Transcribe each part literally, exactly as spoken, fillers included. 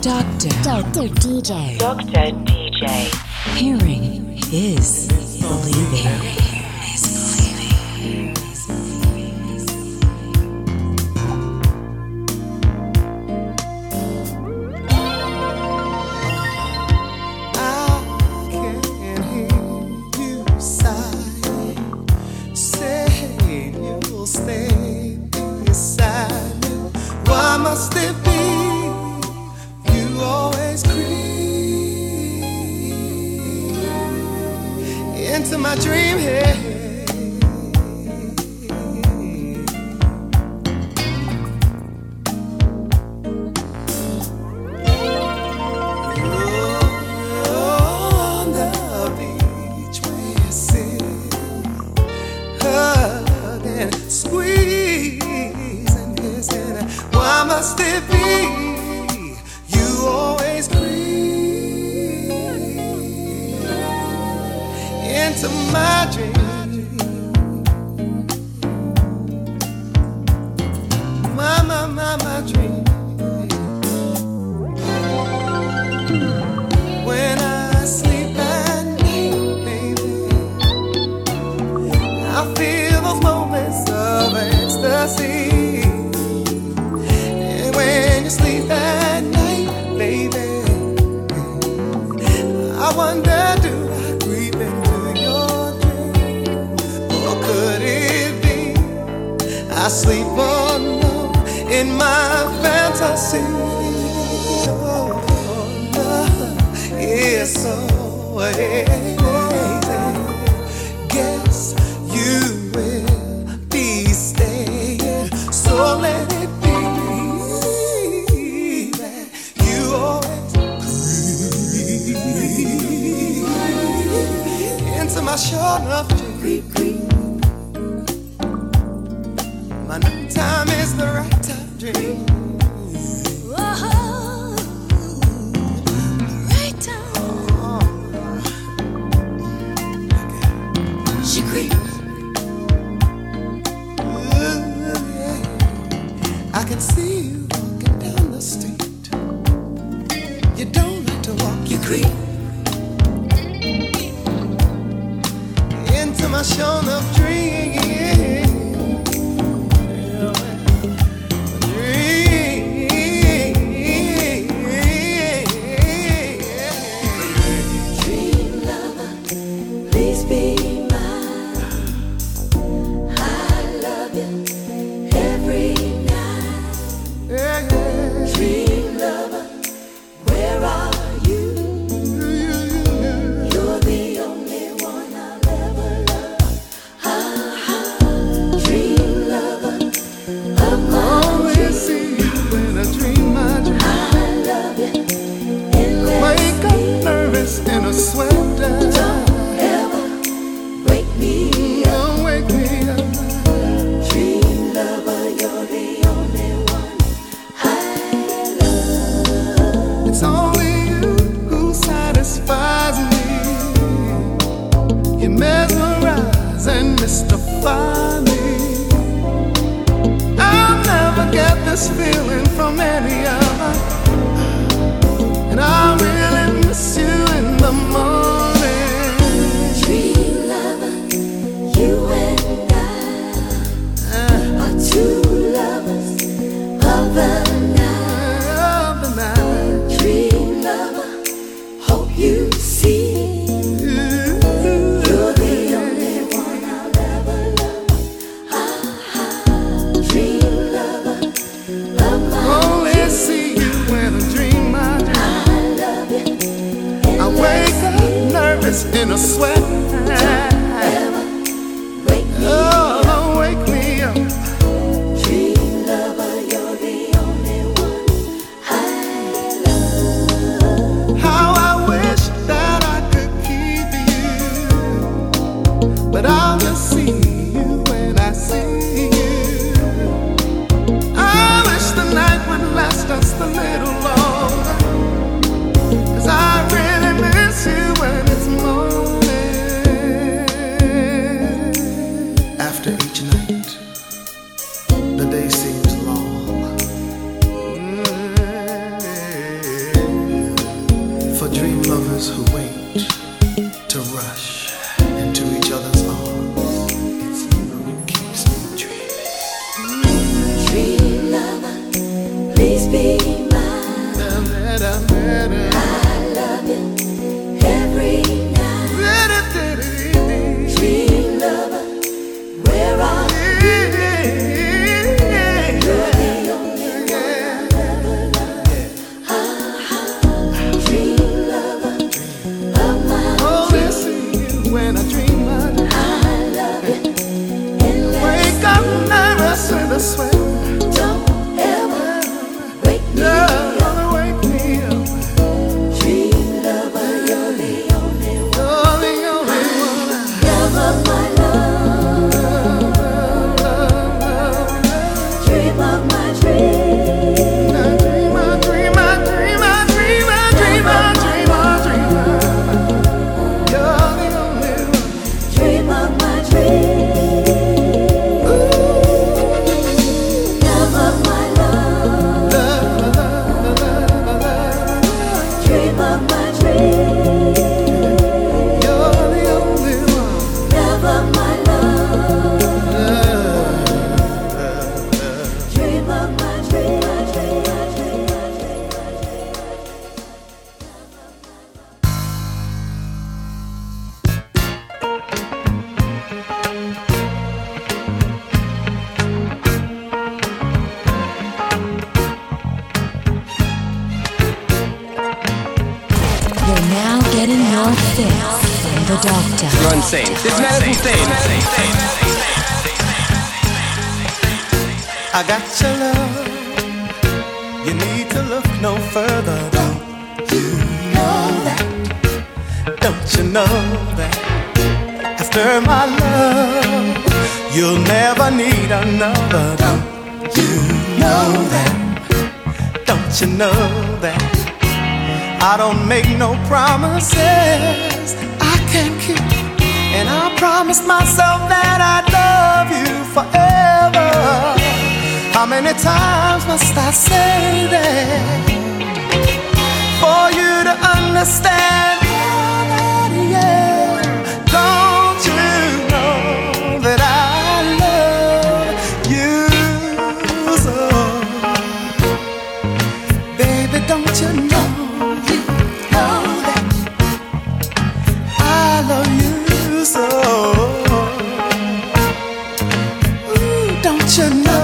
Doctor. Doctor D J. Doctor D J. Hearing is believing. Only see you when I dream my dream. I got your love. You need to look no further. Don't you know that? Don't you know that? After my love, you'll never need another. Don't you know that? Don't you know that? I don't make no promises I can't keep, and I promised myself that I'd love you forever. How many times must I say that for you to understand? Yeah, don't you know that I love you so? Baby, don't you know, you know that I love you so? Ooh, don't you know?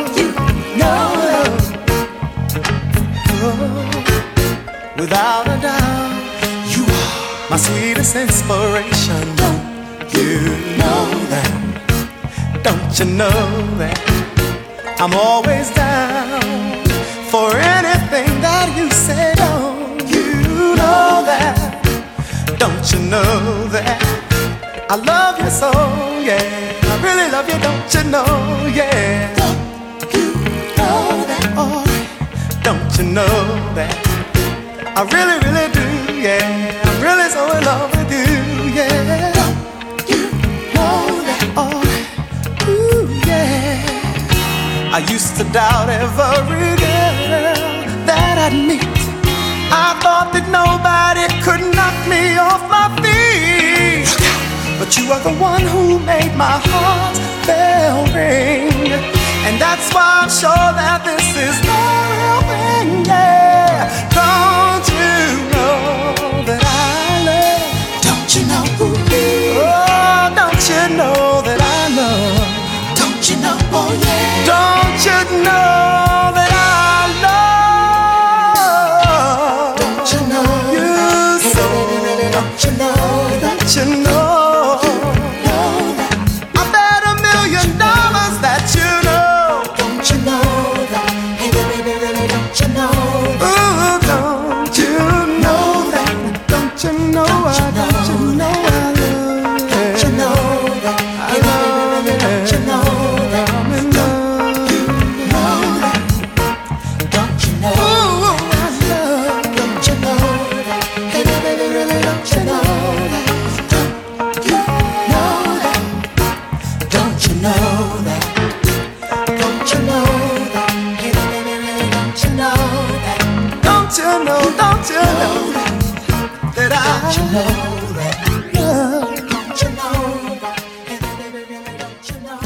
Without a doubt, you are my sweetest inspiration. Don't you know that? Don't you know that? I'm always down for anything that you say. Don't you know that? Don't you know that? I love you so, yeah. I really love you, don't you know, yeah. Don't you know that? Oh, don't you know that? I really, really do, yeah. I'm really so in love with you, yeah. Don't you know that? Oh, ooh, yeah. I used to doubt every girl that I'd meet. I thought that nobody could knock me off my feet. But you are the one who made my heart bell ring, and that's why I'm sure that this is the real thing, yeah. Don't you know that I love? Don't you know? Oh, don't you know that I love? Don't you know? Oh yeah. Don't you know that I love? Don't you know? You so. Don't you know? Don't you know? I bet a million dollars that you know. Don't you know that? Hey baby, really, don't you know? Ooh, don't you know that? Don't you know I, don't you know I love you? Don't you know that? I love you. Don't you know that? I'm in love. Don't you know that? Don't you know? Ooh, I love. Don't you know that? Hey baby, really, don't you know that? Don't you know that? Don't you know that? Don't you know that? Hey baby, really, don't you know that? Don't you know? Don't you know that I? Don't you know that? Don't you know that? Hey baby, really, don't you know?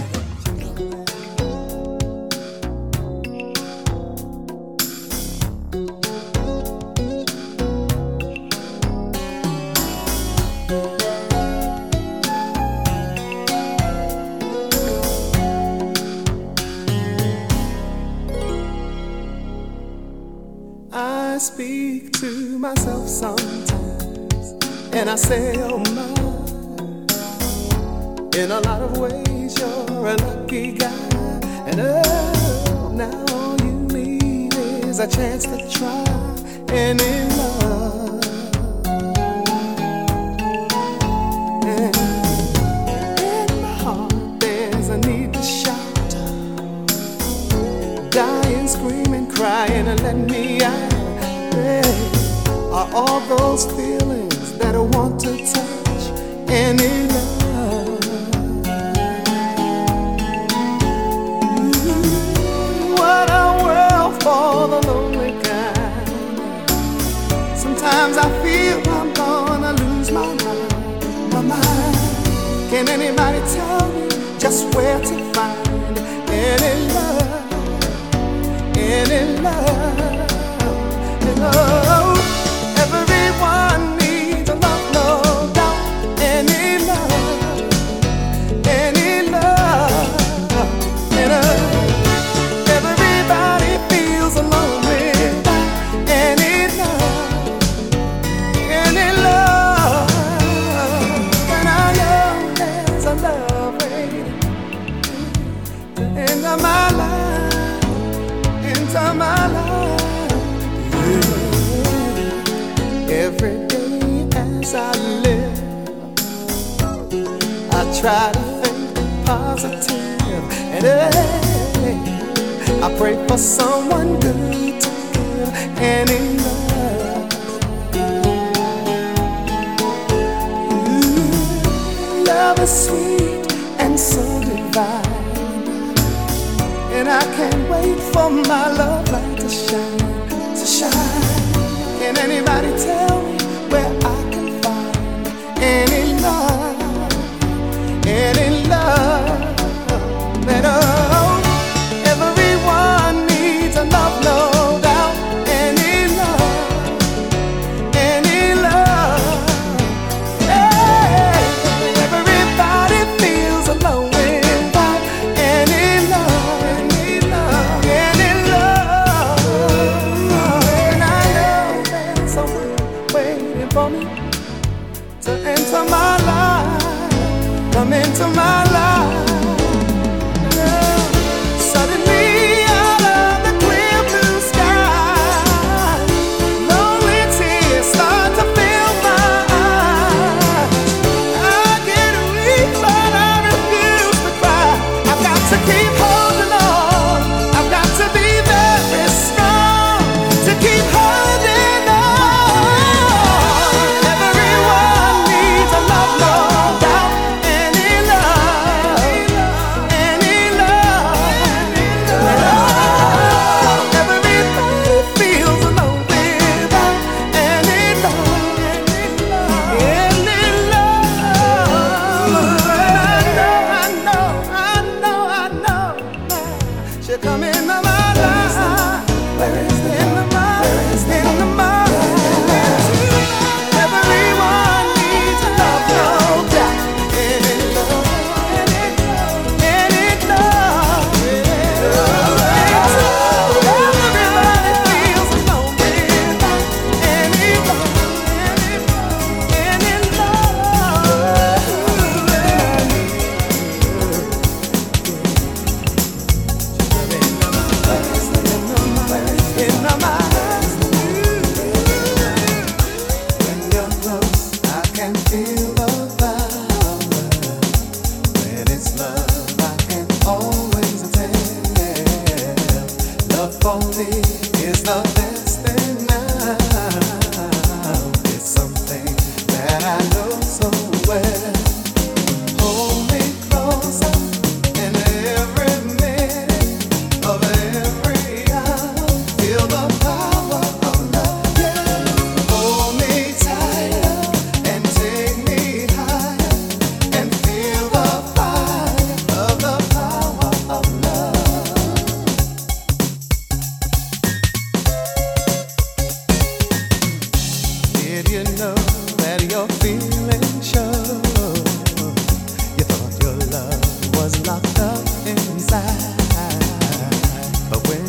I speak to myself sometimes, and I say, oh my, in a lot of ways you're a lucky guy, and oh, now all you need is a chance to try any love. And in my heart there's a need to shout, trying to let me out. Hey, are all those feelings that I want to touch any love? Ooh, what a world for the lonely kind. Sometimes I feel I'm gonna lose my mind, my mind. Can anybody tell me just where to find any love, any love, any love? Everyone needs a love, no doubt. Any love, any love, any love. Everybody feels alone without any love, any love. And I know there's a love waiting to enter my life, into my life. Every day as I live, I try to think positive, and hey, I pray for someone good to give any love. Ooh, love is sweet and so divine, and I can't wait for my love light to shine, to shine. Can anybody tell me where I can find any love, any love? That oh, everyone needs a love, no doubt. Any love, any love. Hey, everybody feels alone without any love, any love, any love. And I know there's someone waiting for me to enter my life, come into my life. Suddenly out of the clear blue sky, lonely tears start to fill my eyes. I get weak but I refuse to cry. I've got to keep holding on, I've got to be very strong, to keep holding on. Everyone needs a love, no doubt. Any love, any love, everybody feels alone without any love, any love. I know, I know, I know, she'll come into my life. Where is the in the mind? Where is the in the mind? Everyone needs a love, no doubt. Any love, any love, everybody feels alone without any love, any love. In the mind, when you're close, I can feel the power. When it's love, I can always tell. Love for me is the best thing now. It's something that I know so well. Hold me closer in every minute of every hour. Feel the power of love. Hold me tighter and take me higher, and feel the fire of the power of love. Did you know that your feelings show? You thought your love was locked up inside, but when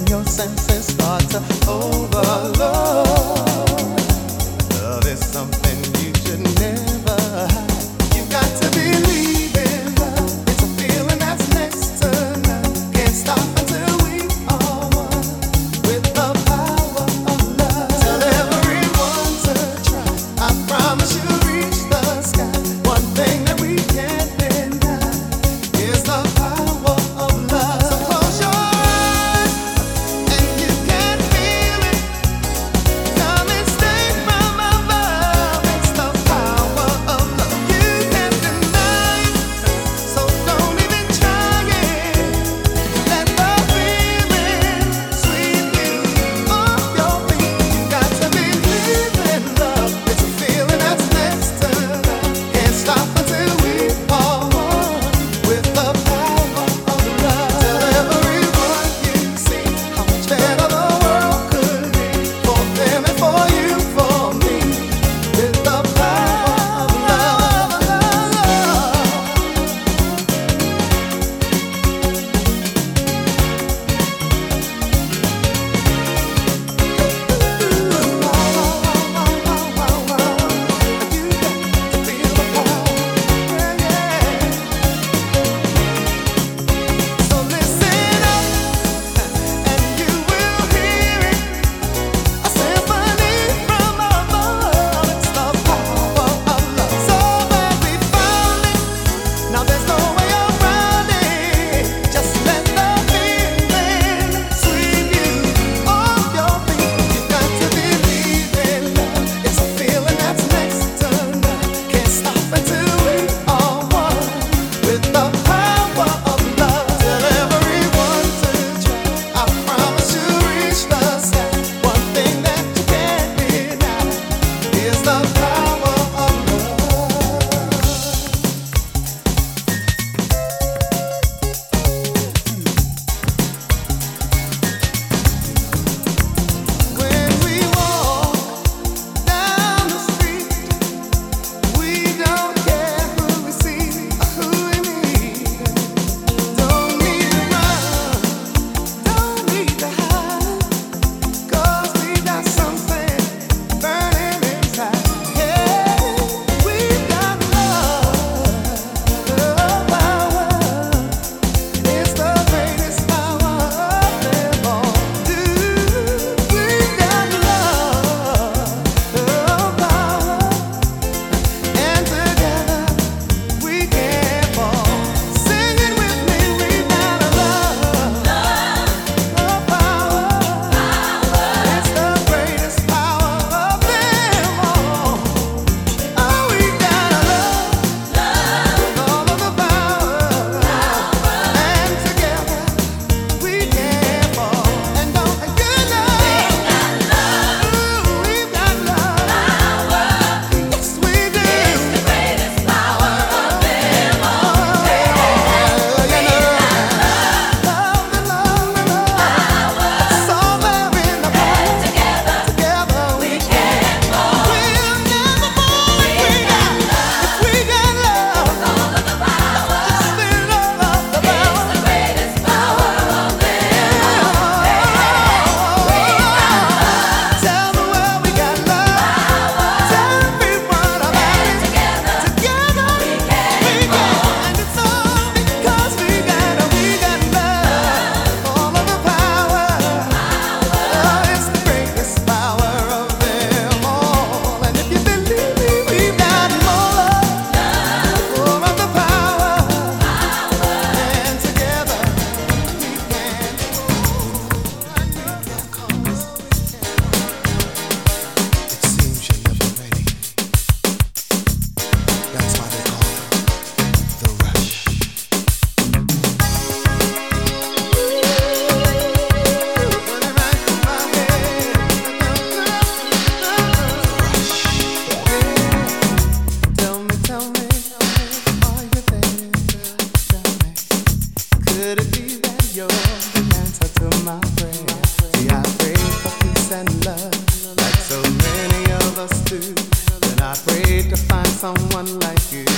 someone like you.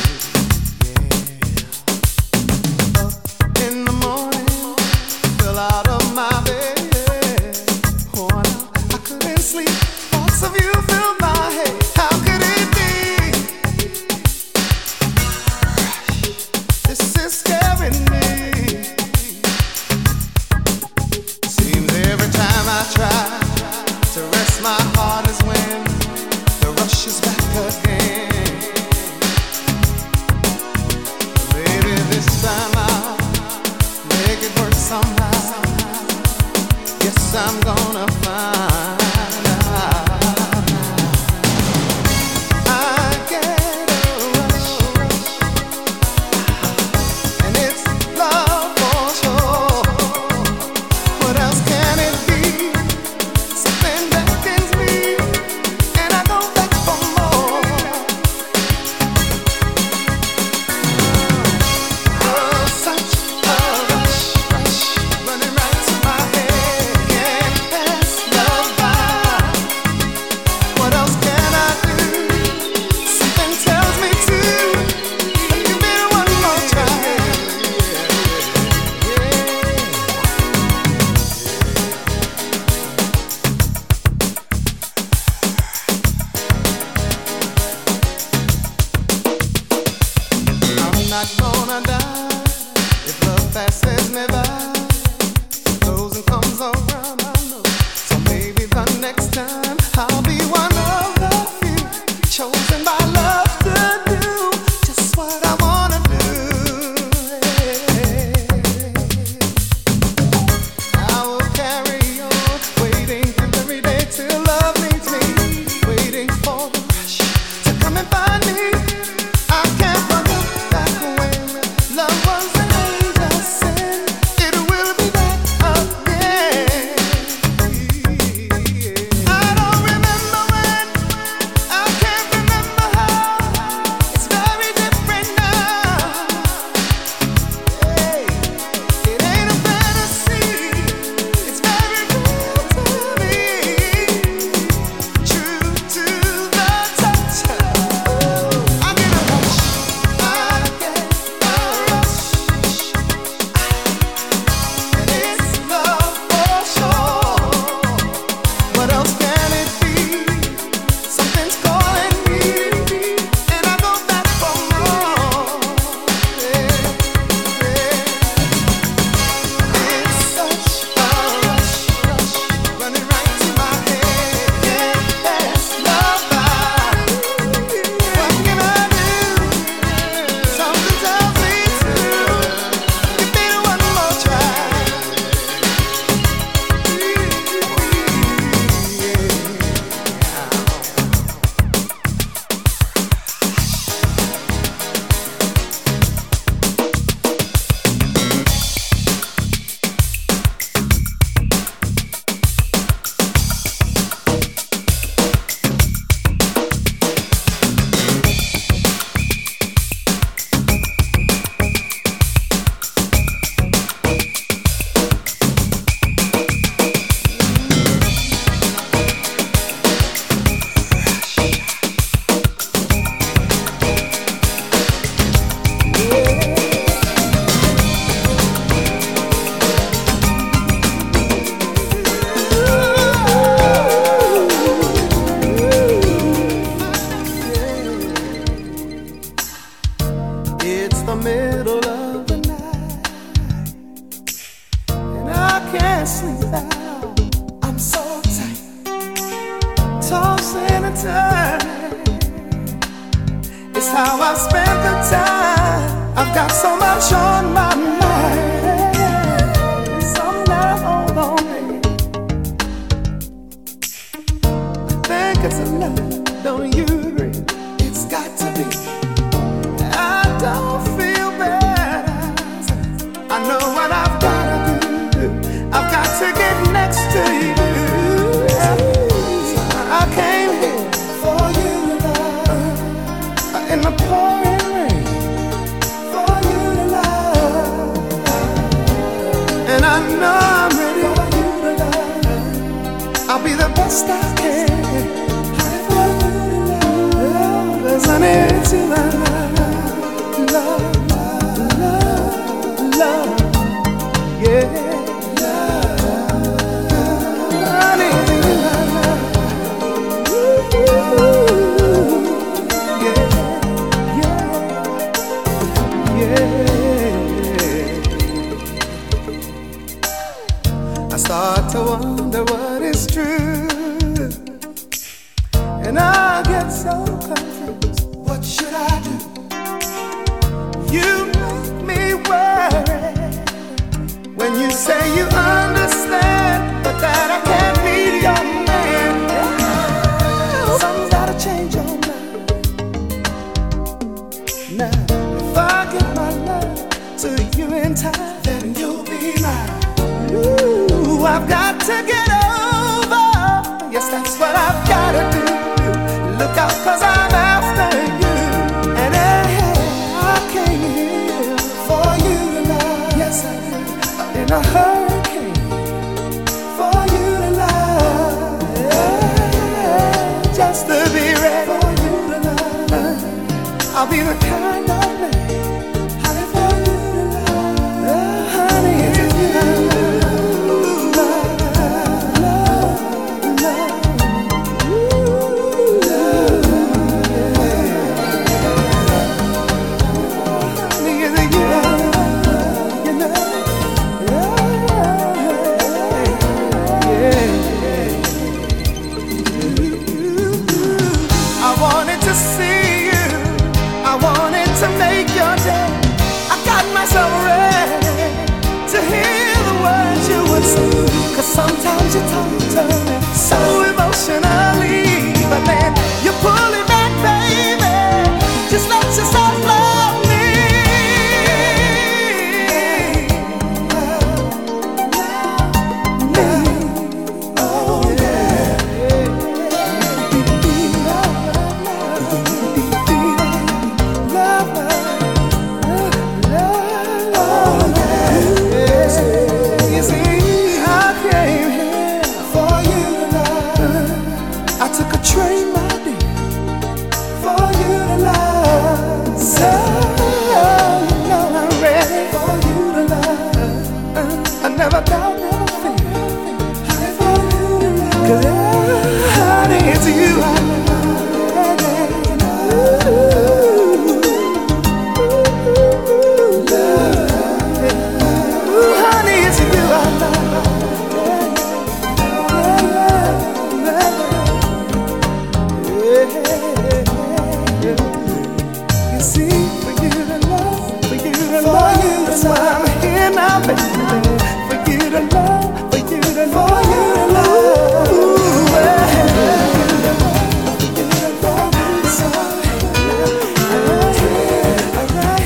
Yeah. Up in the morning, fell out of my bed. Worn out, I couldn't sleep. Thoughts of you filled my head. How could it be? This is scaring me. Seems every time I try to rest my heart is when the rush is back again. Maybe this time I'll make it work somehow. Yes, I'm gonna find out. I get a rush, and it's love for sure. What else can it be? Something beckons me, and I go back for more. Oh, such a rush, rush, running right to my head. Can't pass love by. What else can I do? Something tells me to give it one more try. I'm not gonna die if love passes me by. Goes and comes around, I know. So maybe the next time I'll be one of the few chosen by love to do just what I wanna do. I will carry on, waiting every day till love meets me, waiting for the rush to come and find me. I can't forget back when love was an angel sin. It will be back again. I don't remember when, I can't remember how. It's very different now. Hey, it ain't a fantasy. It's very real to me. True to the touch. Ooh, I get a rush. I get a rush. And it's love for sure. What else can it be? Something's calling me, and I go back for more. Yeah, yeah. It's such a rush, rush, running right to my head. Can't pass love by. What can I do? Something tells me to give it one more try. It's the middle of the night, and I can't sleep out. I'm so tight, tossing and turning. It's how I spend the time. I've got so much on my mind. Some night, hold on, baby. I think it's enough, don't you agree? It's got to be. I don't feel bad. I know what I've gotta do. I've got to get next to you. I came here for you, love, in the pouring rain, for you to love. to wonder what is true, and I get so confused. What should I do? You make me worry when you say you understand, but that I can't be your man. Something's gotta change your mind. Now, if I give my love to you in time, then you'll be mine. Ooh, I've got to get over. Yes, that's what I've gotta do. Look out, cause I'm after you. And hey, I came here for you tonight. Yes, I did. In a hurricane, for you to love, yeah, just to be ready for you to love. I'll be the kind of man, honey, for you to love, oh, honey, it's you. Love, love, love, ooh, love, yeah. Honey, it's you, you know. I wanted to see you, I wanted to make your day. I got myself ready to hear the words you would say. Cause sometimes you talk to me so emotionally, but then you pull it back, baby. Just let yourself love me. Never doubt, never fear, honey, for you to love. 'Cause honey, it's you I love. Ooh, love. Ooh, honey, it's you I love. You see, for you to love, for you to love, that's why I'm here now, baby. For you to love, for you to love, for you to love, ooh, yeah. For you to love, so right here, right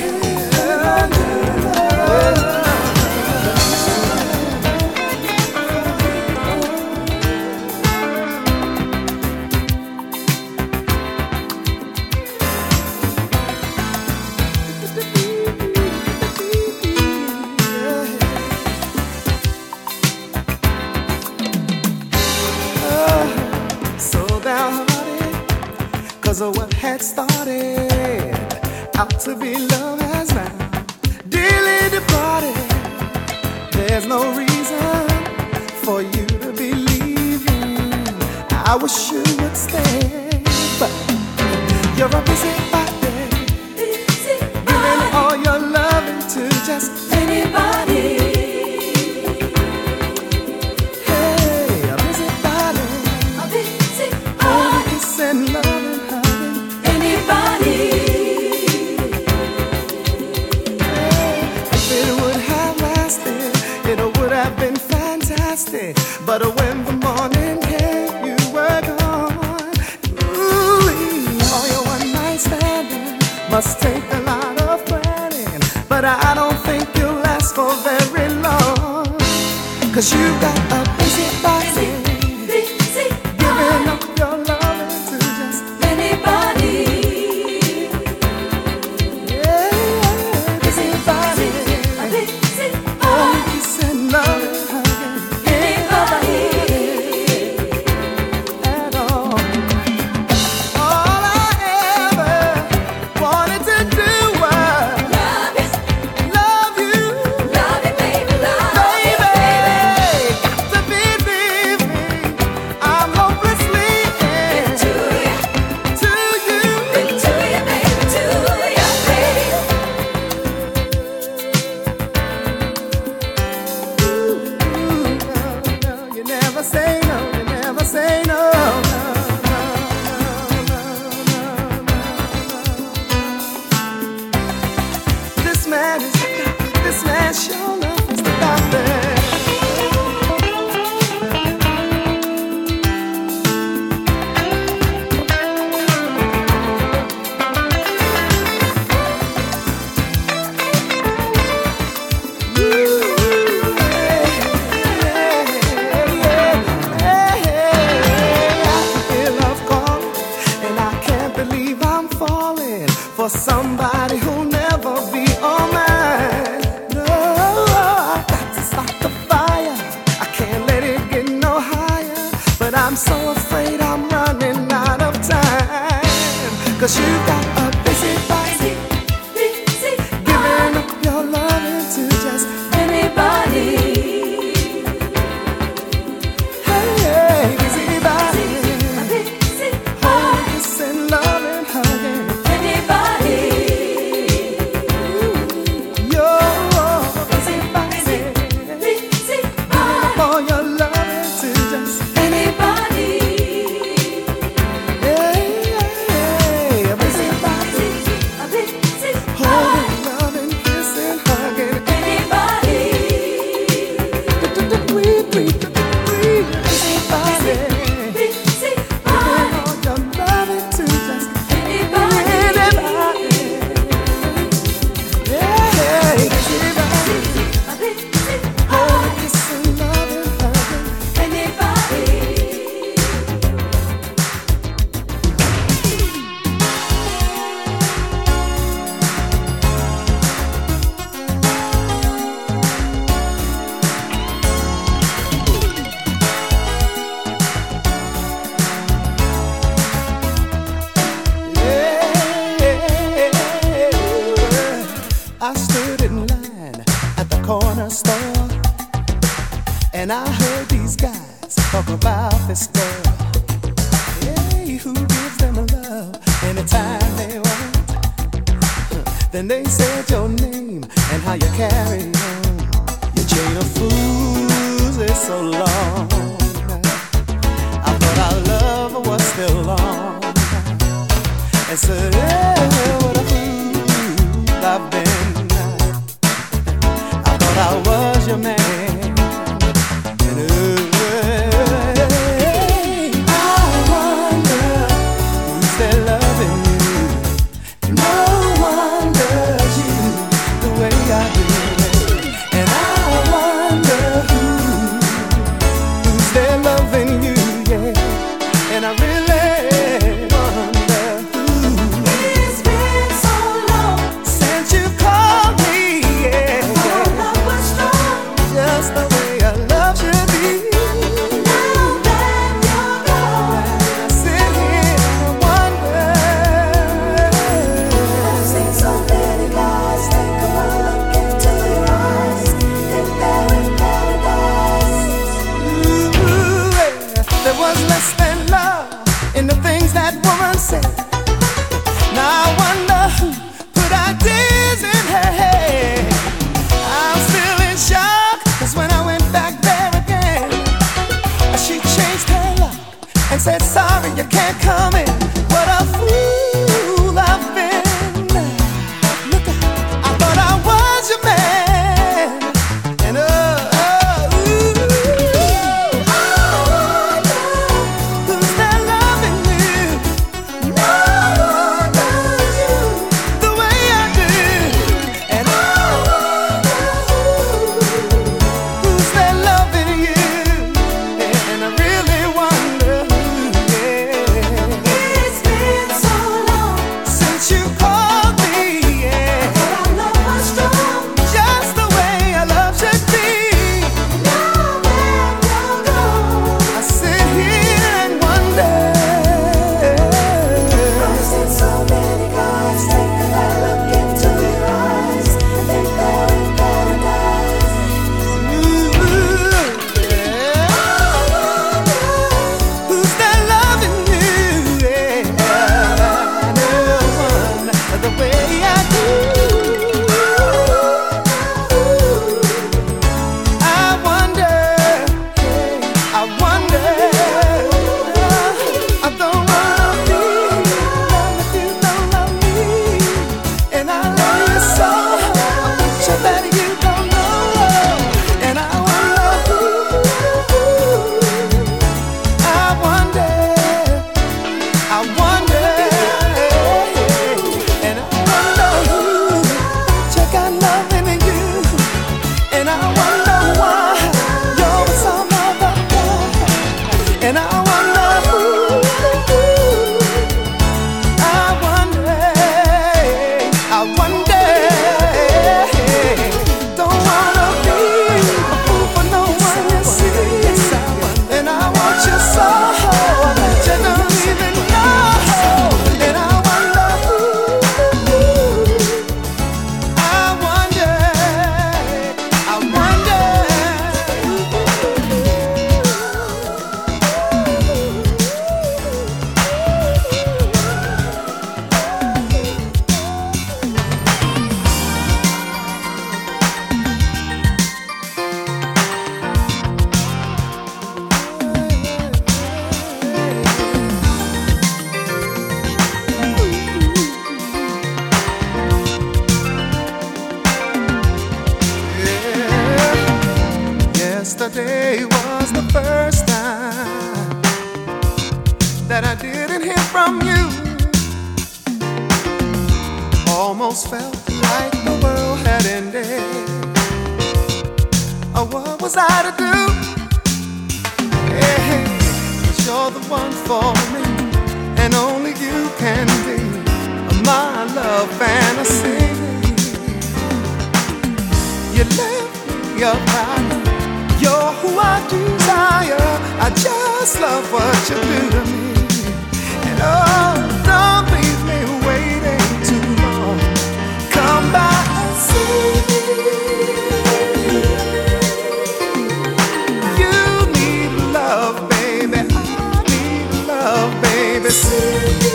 cause of what had started out to be love has now dearly departed. There's no reason for you to be leaving. I wish you would stay, but you're a busy body, busy body. Giving all your loving to just anybody. Hey, a busy body, a busy body, kissing, loving, hugging anybody. If it would have lasted, it would have been fantastic. But when the morning came, you were gone. Ooh, all your one night standing must take a lot of planning. But I don't think you'll last for very long, 'cause you got a busy body, busy, busy giving up your love to just anybody. Yeah, busy body, busy body, oh, kissing, loving, hugging anybody at all. All I ever wanted to do was love you, love you, love you, baby, love you, baby. Got to say no, you never say no. This man is the doctor, this man sure enough is the doctor. For somebody who'll never be all mine. No, I got to stop the fire. I can't let it get no higher. But I'm so afraid I'm running out of time. Cause you got a busy body, giving up your loving to just anybody. Hey, hey, busy body, hold this and loving, hugging. And I heard these guys talk about this girl, hey, who gives them love anytime they want. Then they said your name and how you carry on. Your chain of fools is so long. I thought our love was still long. And said, yeah, what a fool I've been. I thought I was your man. Said sorry, you can't come in. What a fool I've been. Look out, I thought I was your man. And oh, oh, ooh, oh, who's there loving you? No one loves you the way I do. And oh, who's there loving you? And I really wonder. Yeah. first time that I didn't hear from you. Almost felt like the world had ended. Oh, what was I to do? Hey, 'cause you're the one for me, and only you can be my love fantasy. You left me up high. You're who I desire. I just love what you do to me. And oh, don't leave me waiting too long. Come back and see me. You need love, baby. I need love, baby. See me.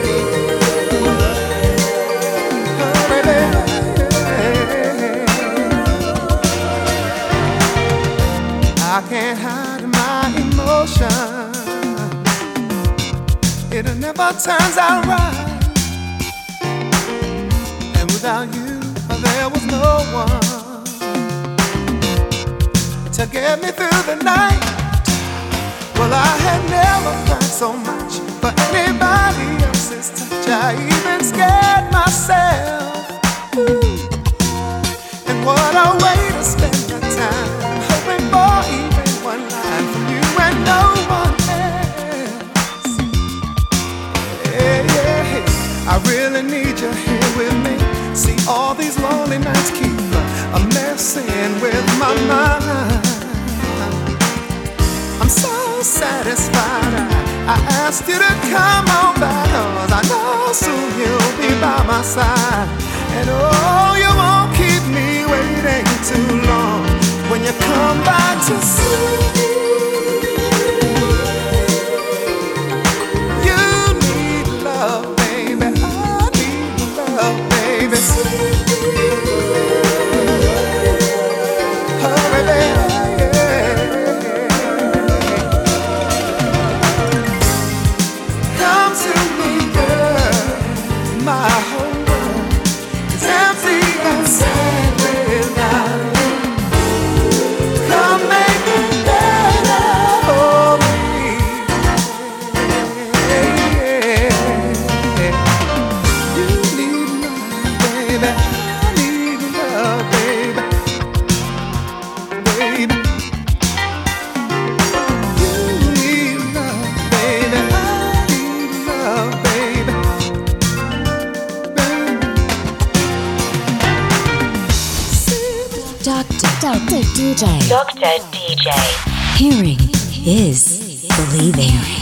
I can't hide my emotion. It never turns out right. And without you, there was no one to get me through the night. Well, I had never cried so much for anybody else's touch. I even scared myself. Ooh. And what a way to spend the time, hoping for even one line from you and no one else. Yeah, yeah, yeah. I really need you here with me. See, all these lonely nights keep a messing with my mind. I'm so satisfied I, I asked you to come on back, 'cause I know soon you'll be by my side. And oh, you won't keep me waiting too long when you come back to see me. You need love, baby. I need love, baby. See me. Hurry, baby. Come to me, girl. My whole world is empty and sad without you. Come make it better for me. You need love, baby. I need love, baby. Baby. You need love, baby. I need love, baby. Doctor Doctor D J. Doctor D J. Hearing is believing.